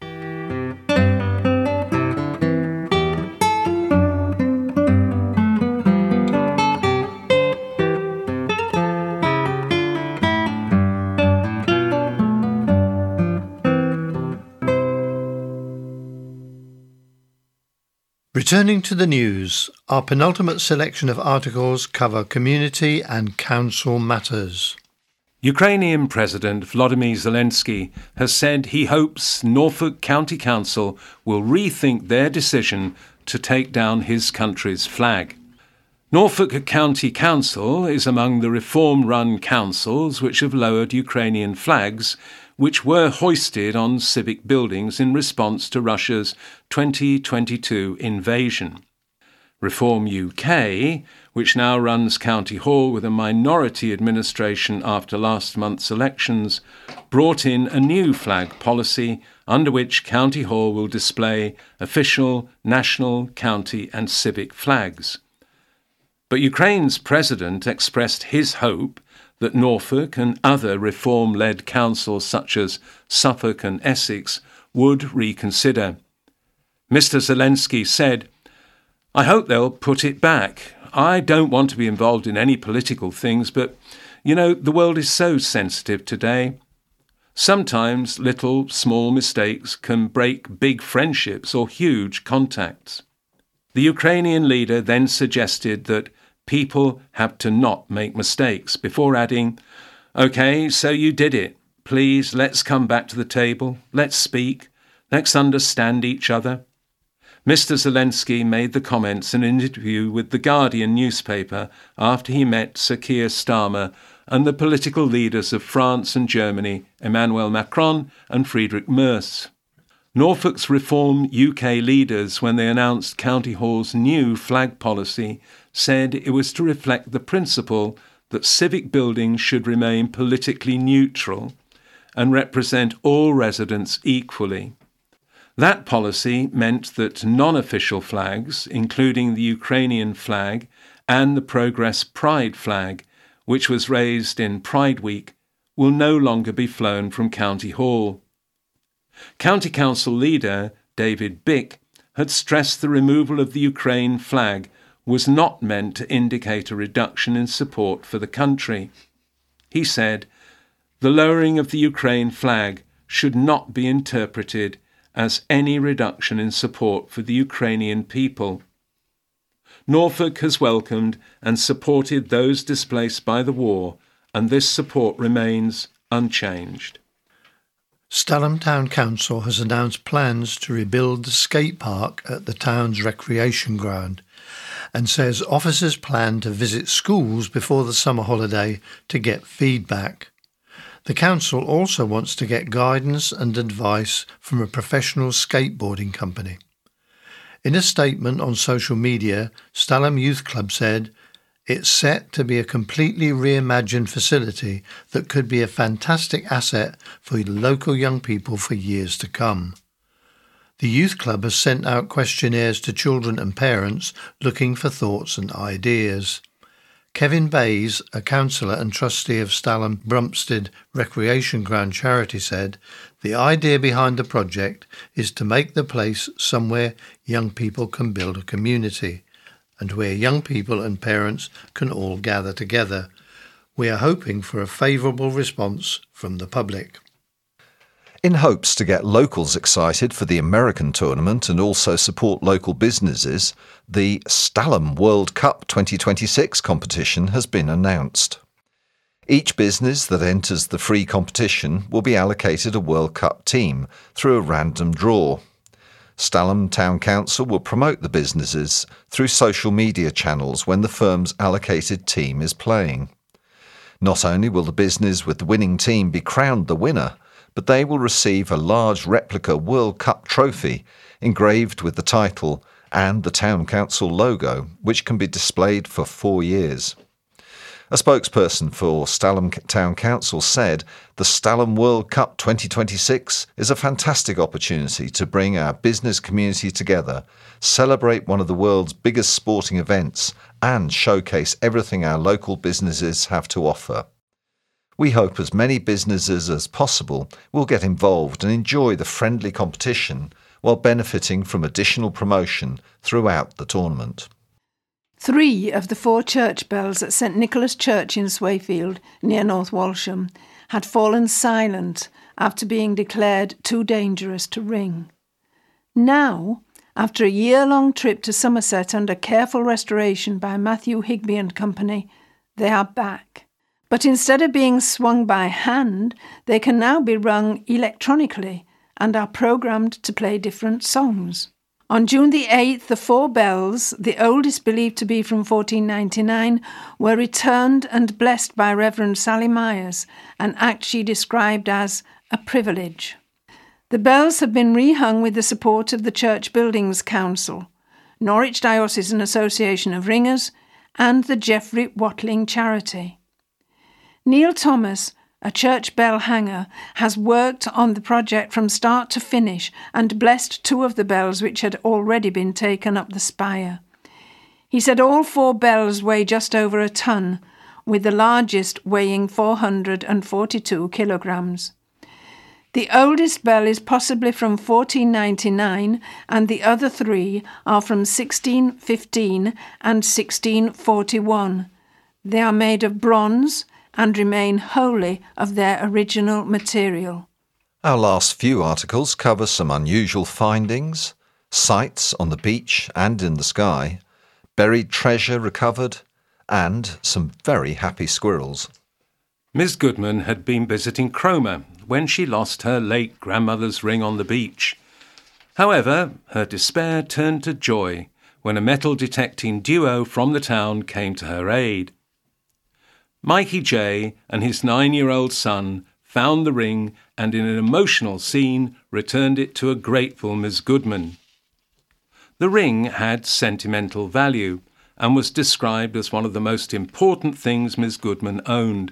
Returning to the news, our penultimate selection of articles cover community and council matters. Ukrainian President Volodymyr Zelensky has said he hopes Norfolk County Council will rethink their decision to take down his country's flag. Norfolk County Council is among the reform-run councils which have lowered Ukrainian flags which were hoisted on civic buildings in response to Russia's twenty twenty-two invasion. Reform U K, which now runs County Hall with a minority administration after last month's elections, brought in a new flag policy under which County Hall will display official, national, county and civic flags. But Ukraine's president expressed his hope that Norfolk and other reform-led councils such as Suffolk and Essex would reconsider. Mister Zelensky said, "I hope they'll put it back. I don't want to be involved in any political things, but, you know, the world is so sensitive today. Sometimes little, small mistakes can break big friendships or huge contacts." The Ukrainian leader then suggested that people have to not make mistakes, before adding, "OK, so you did it. Please, let's come back to the table. Let's speak. Let's understand each other." Mister Zelensky made the comments in an interview with The Guardian newspaper after he met Sir Keir Starmer and the political leaders of France and Germany, Emmanuel Macron and Friedrich Merz. Norfolk's Reform U K leaders, when they announced County Hall's new flag policy, said it was to reflect the principle that civic buildings should remain politically neutral and represent all residents equally. That policy meant that non-official flags, including the Ukrainian flag and the Progress Pride flag, which was raised in Pride Week, will no longer be flown from County Hall. County Council leader David Bick had stressed the removal of the Ukraine flag was not meant to indicate a reduction in support for the country. He said, "The lowering of the Ukraine flag should not be interpreted as any reduction in support for the Ukrainian people. Norfolk has welcomed and supported those displaced by the war, and this support remains unchanged." Stalham Town Council has announced plans to rebuild the skate park at the town's recreation ground and says officers plan to visit schools before the summer holiday to get feedback. The council also wants to get guidance and advice from a professional skateboarding company. In a statement on social media, Stalham Youth Club said, "It's set to be a completely reimagined facility that could be a fantastic asset for local young people for years to come." The youth club has sent out questionnaires to children and parents looking for thoughts and ideas. Kevin Bays, a councillor and trustee of Stalham Brumpstead Recreation Ground charity, said, "The idea behind the project is to make the place somewhere young people can build a community and where young people and parents can all gather together. We are hoping for a favourable response from the public." In hopes to get locals excited for the American tournament and also support local businesses, the Stalham World Cup twenty twenty-six competition has been announced. Each business that enters the free competition will be allocated a World Cup team through a random draw. Stalham Town Council will promote the businesses through social media channels when the firm's allocated team is playing. Not only will the business with the winning team be crowned the winner, but they will receive a large replica World Cup trophy engraved with the title and the Town Council logo, which can be displayed for four years. A spokesperson for Stalham Town Council said, "The Stalham World Cup twenty twenty-six is a fantastic opportunity to bring our business community together, celebrate one of the world's biggest sporting events, and showcase everything our local businesses have to offer. We hope as many businesses as possible will get involved and enjoy the friendly competition while benefiting from additional promotion throughout the tournament." Three of the four church bells at St Nicholas Church in Swayfield, near North Walsham, had fallen silent after being declared too dangerous to ring. Now, after a year-long trip to Somerset under careful restoration by Matthew Higby and Company, they are back. But instead of being swung by hand, they can now be rung electronically and are programmed to play different songs. On June the eighth, the four bells, the oldest believed to be from fourteen ninety-nine, were returned and blessed by Reverend Sally Myers, an act she described as a privilege. The bells have been rehung with the support of the Church Buildings Council, Norwich Diocesan Association of Ringers, and the Geoffrey Watling Charity. Neil Thomas, a church bell hanger, has worked on the project from start to finish and blessed two of the bells which had already been taken up the spire. He said all four bells weigh just over a ton, with the largest weighing four hundred forty-two kilograms. The oldest bell is possibly from fourteen ninety-nine and the other three are from sixteen fifteen and sixteen forty-one. They are made of bronze and remain wholly of their original material. Our last few articles cover some unusual findings, sights on the beach and in the sky, buried treasure recovered, and some very happy squirrels. Miss Goodman had been visiting Cromer when she lost her late grandmother's ring on the beach. However, her despair turned to joy when a metal-detecting duo from the town came to her aid. Mikey J and his nine-year-old son found the ring and in an emotional scene returned it to a grateful Miss Goodman. The ring had sentimental value and was described as one of the most important things Miss Goodman owned.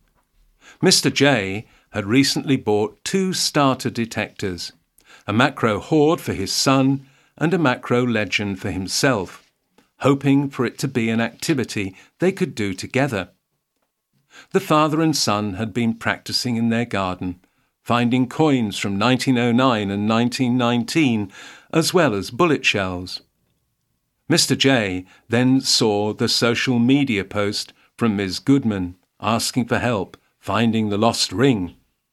Mister J had recently bought two starter detectors, a macro horde for his son and a macro legend for himself, hoping for it to be an activity they could do together. The father and son had been practicing in their garden, finding coins from nineteen oh nine and nineteen nineteen, as well as bullet shells. Mister J then saw the social media post from Miss Goodman asking for help finding the lost ring.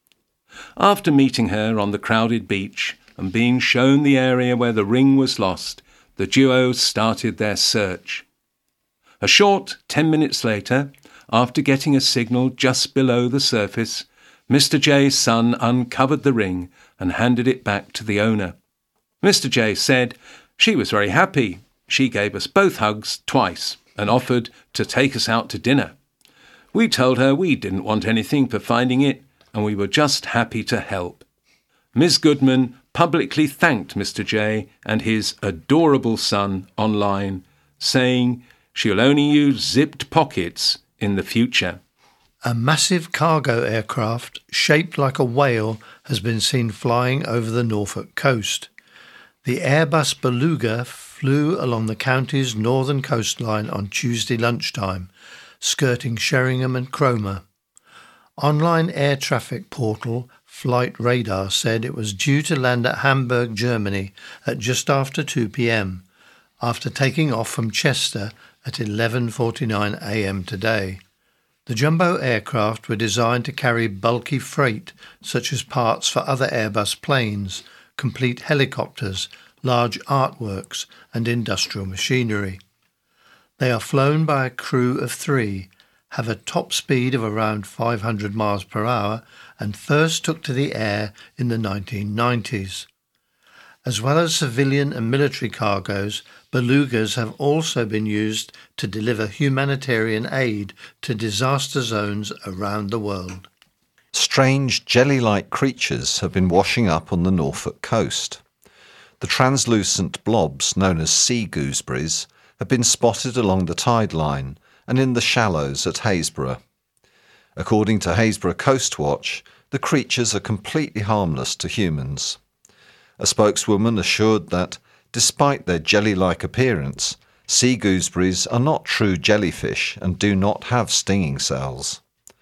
After meeting her on the crowded beach and being shown the area where the ring was lost, the duo started their search. A short ten minutes later, after getting a signal just below the surface, Mister J's son uncovered the ring and handed it back to the owner. Mister J said she was very happy. She gave us both hugs twice and offered to take us out to dinner. We told her we didn't want anything for finding it and we were just happy to help. Miss Goodman publicly thanked Mister J and his adorable son online, saying she'll only use zipped pockets in the future. A massive cargo aircraft shaped like a whale has been seen flying over the Norfolk coast. The Airbus Beluga flew along the county's northern coastline on Tuesday lunchtime, skirting Sheringham and Cromer. Online air traffic portal Flight Radar said it was due to land at Hamburg, Germany at just after two p.m, after taking off from Chester at eleven forty-nine a.m. today. The jumbo aircraft were designed to carry bulky freight such as parts for other Airbus planes, complete helicopters, large artworks and industrial machinery. They are flown by a crew of three, have a top speed of around five hundred miles per hour and first took to the air in the nineteen nineties. As well as civilian and military cargoes, belugas have also been used to deliver humanitarian aid to disaster zones around the world. Strange jelly-like creatures have been washing up on the Norfolk coast. The translucent blobs known as sea gooseberries have been spotted along the tide line and in the shallows at Haysborough. According to Haysborough Coast Watch, the creatures are completely harmless to humans. A spokeswoman assured that, despite their jelly-like appearance, sea gooseberries are not true jellyfish and do not have stinging cells.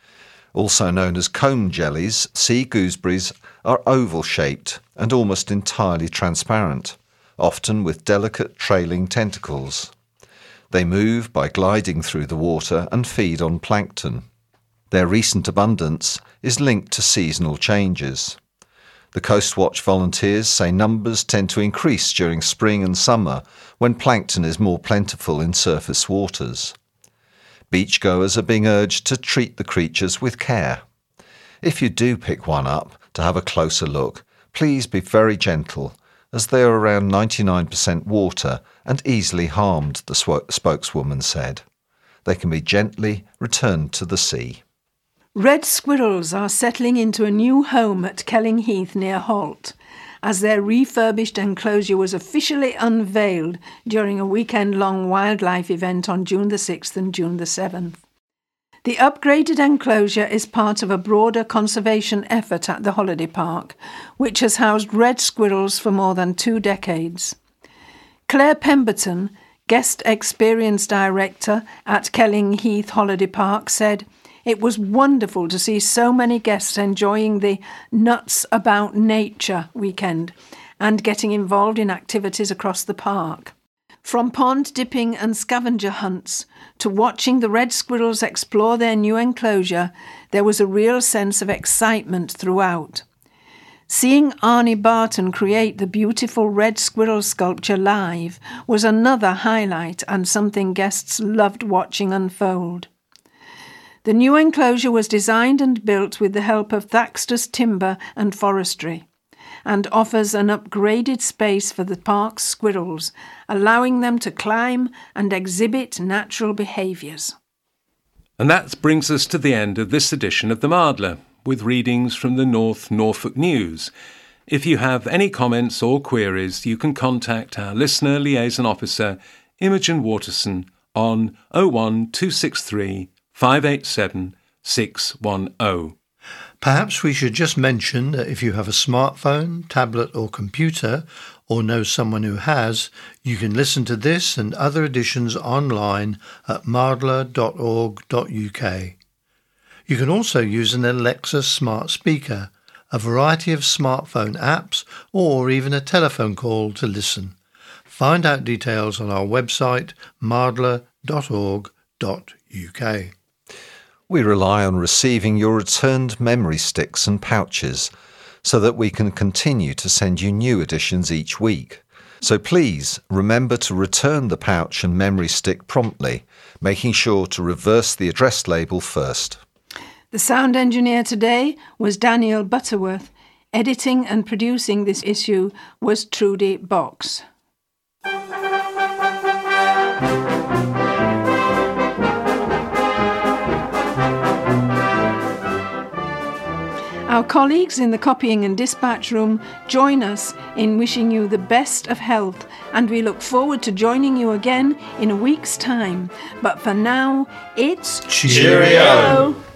Also known as comb jellies, sea gooseberries are oval-shaped and almost entirely transparent, often with delicate trailing tentacles. They move by gliding through the water and feed on plankton. Their recent abundance is linked to seasonal changes. The Coast Watch volunteers say numbers tend to increase during spring and summer when plankton is more plentiful in surface waters. Beachgoers are being urged to treat the creatures with care. If you do pick one up to have a closer look, please be very gentle, as they are around ninety-nine percent water and easily harmed, the sw- spokeswoman said. They can be gently returned to the sea. Red squirrels are settling into a new home at Kelling Heath near Holt, as their refurbished enclosure was officially unveiled during a weekend-long wildlife event on June the sixth and June the seventh. The upgraded enclosure is part of a broader conservation effort at the holiday park, which has housed red squirrels for more than two decades. Claire Pemberton, Guest Experience Director at Kelling Heath Holiday Park, said, "It was wonderful to see so many guests enjoying the Nuts About Nature weekend and getting involved in activities across the park. From pond dipping and scavenger hunts to watching the red squirrels explore their new enclosure, there was a real sense of excitement throughout. Seeing Arnie Barton create the beautiful red squirrel sculpture live was another highlight and something guests loved watching unfold. The new enclosure was designed and built with the help of Thaxter's Timber and Forestry, and offers an upgraded space for the park's squirrels, allowing them to climb and exhibit natural behaviours." And that brings us to the end of this edition of the Mardler, with readings from the North Norfolk News. If you have any comments or queries, you can contact our Listener Liaison Officer, Imogen Waterson, on oh one two six three five eight seven six one oh. Perhaps we should just mention that if you have a smartphone, tablet or computer, or know someone who has, you can listen to this and other editions online at mardler dot org dot U K. You can also use an Alexa smart speaker, a variety of smartphone apps, or even a telephone call to listen. Find out details on our website, mardler dot org dot U K. We rely on receiving your returned memory sticks and pouches so that we can continue to send you new editions each week. So please remember to return the pouch and memory stick promptly, making sure to reverse the address label first. The sound engineer today was Daniel Butterworth. Editing and producing this issue was Trudy Box. Our colleagues in the copying and dispatch room join us in wishing you the best of health, and we look forward to joining you again in a week's time. But for now, it's Cheerio!